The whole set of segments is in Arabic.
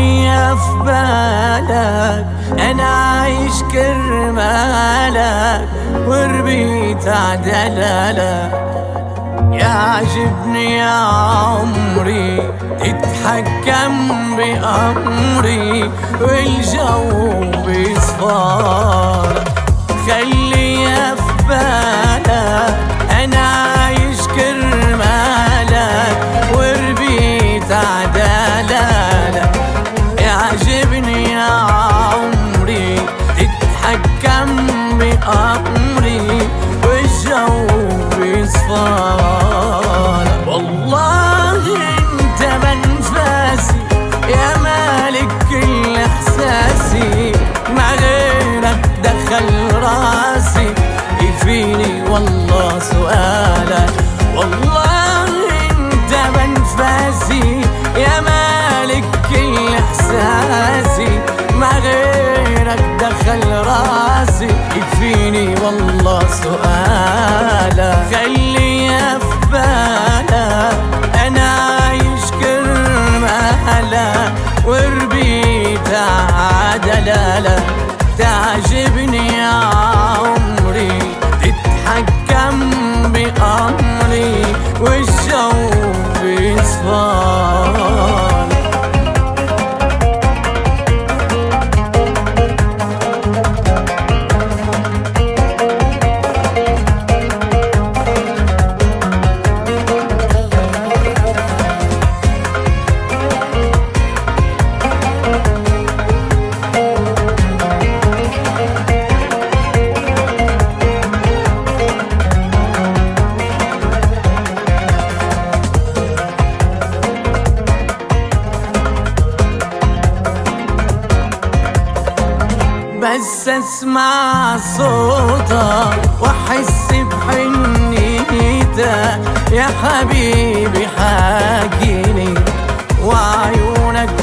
خلي في بالك انا عايش كرمالك وربيت عدلالك. يعجبني يا عمري تتحكم بأمري والجو بيصفالك. خلي في بالك انا عايش كرمالك وربيت عدلالك. يعجبني يا عمري تتحكم بأمري والجو بيصفالك. والله انت بنفاسي يا مالك كل احساسي، مع غيرك دخل راسي يفيني والله سؤالك. والله انت بنفاسي يا مالك كل احساسي، مع غيرك دخل راسي يكفيني والله سؤالك. خلي في بالك انا عايش كرمالك وربيت عدلالك. تعجبني يا عمري تتحكم بأمري والجو بيصفالك. بس اسمع صوتك واحس بحنيتك يا حبيبي حاجيني. وعيونك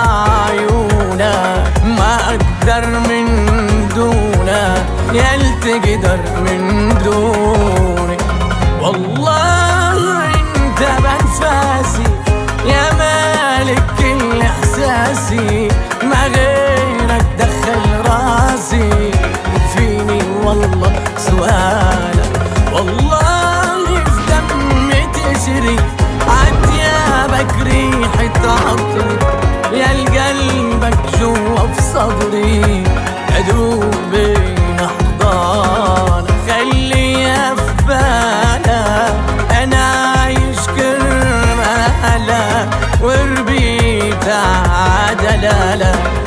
ما اقدر من دونك، يا تقدر من دوني. والله انت بنفاسي يا مالك كل احساسي، مع غيرك دخل راسي يكفيني والله سؤالك. والله في دمي تجري عتيابك ريحة عطري، يا قلبك جوا في صدري ادوب بين احضانك. خلي في بالك انا عايش كرمالك وربيت عدلالك.